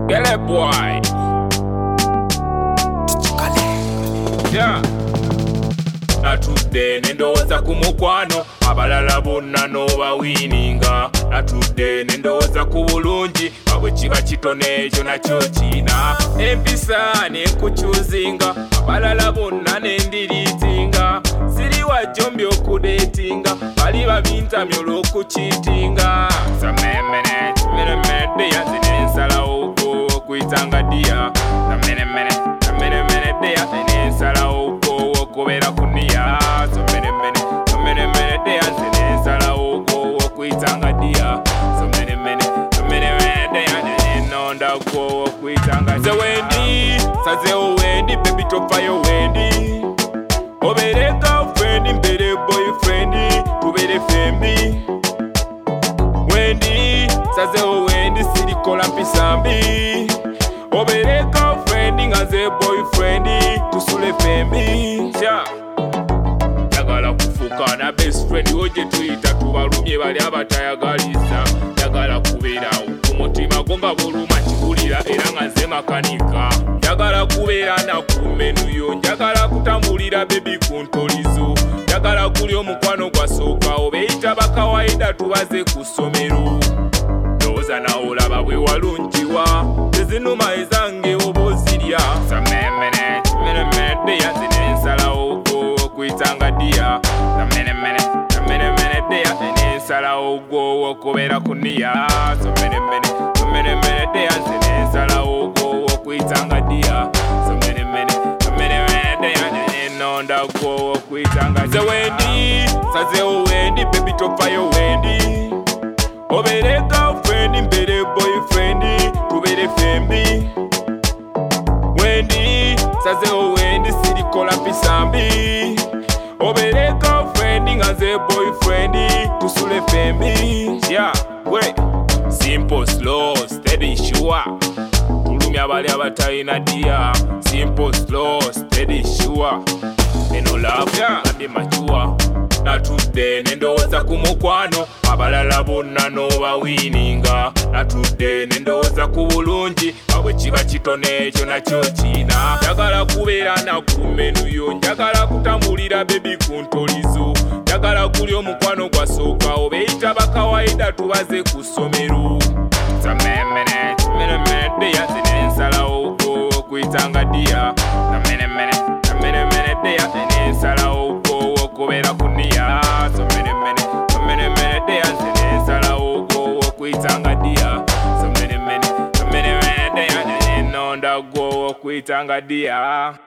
Get it, boy. Yeah. Natudde nendowooza ku mukwano abalala bonna n'obawiininga. Natudde nendowooza ku bulungi bwe kiba kitone ekyo nakyo kiina. Empisa n'enkukyuzinga abalala bonna nendiriitinga. Siri wajjo mbyokudeetinga bali babintamya olw'okukiitinga. Sammenemene yanze nensalawo okuyitanga ddiya. Sammenemene yanze nensalawo okubeera ku nniya. Sammenemene yanze nensalawo okuyitanga ddiya. Sammenemene yanze nenonda okuyitanga ddiya. Nze wendi sazeewo wendi baby tofayo wendi. Obere girlfriend mbere boyfriend tubere fembi. Wendi sazeewo wendi sirikola mpisambi. Obere girlfriend ngaze boyfriend tusule fembi. Njagala kufuuka na best friend oje tuyita tubalumye bali abatayagaliza. Njagala kubeerawo ku mutima gwo nga buluma kibulira era nga nze makanika. Njagala kubeera nakumenuyo, njagala kutambulira bebi ku ntolizo. Njagala kuli omukwano gwasooka obeeyita bakawaida tubaze ku ssomero. Ndowooza nawe olaba bwe walungiwa tezinuma ezange oba ozirya. Sammenemene yanze nensalawo okuyitanga ddiya. Sammenemene yanze nensalawo okubeera ku nniya. Sammenemene yanze nensalawo okuyitanga ddiya. Sammenemene yanze nenonda okuyitanga ddiya. Nze wendi sazeewo wendi baby tofayo wendi. Obere girlfriend mbere boyfriend tubere fembi. Wendi sazeewo wendi sirikola mpisambi. Obere girlfriend ngaze boyfriend tusule fembi. We simple slow steady sure tulumya bali abatalina ddiya. Simple slow steady sure eno love ade machuwa. Natudde nendowooza ku mukwano abalala bonna n'obawiininga. Natudde nendowooza ku bulungi bwe kiba kitone ekyo nakyo kiina. Njagala kubeera nakumenuyo, njagala kutambulira bebi ku ntolizo. Njagala kuli omukwano gwasooka obeeyita bakawaida tubaze ku ssomero. Sammenemene yanze nensalawo okuyitanga ddiya. Sammenemene yanze nensalawo okubeera ku nniya. Sammenemene yanze nensalawo okuyitanga ddiya. Sammenemene yanze nenonda okuyitanga ddiya.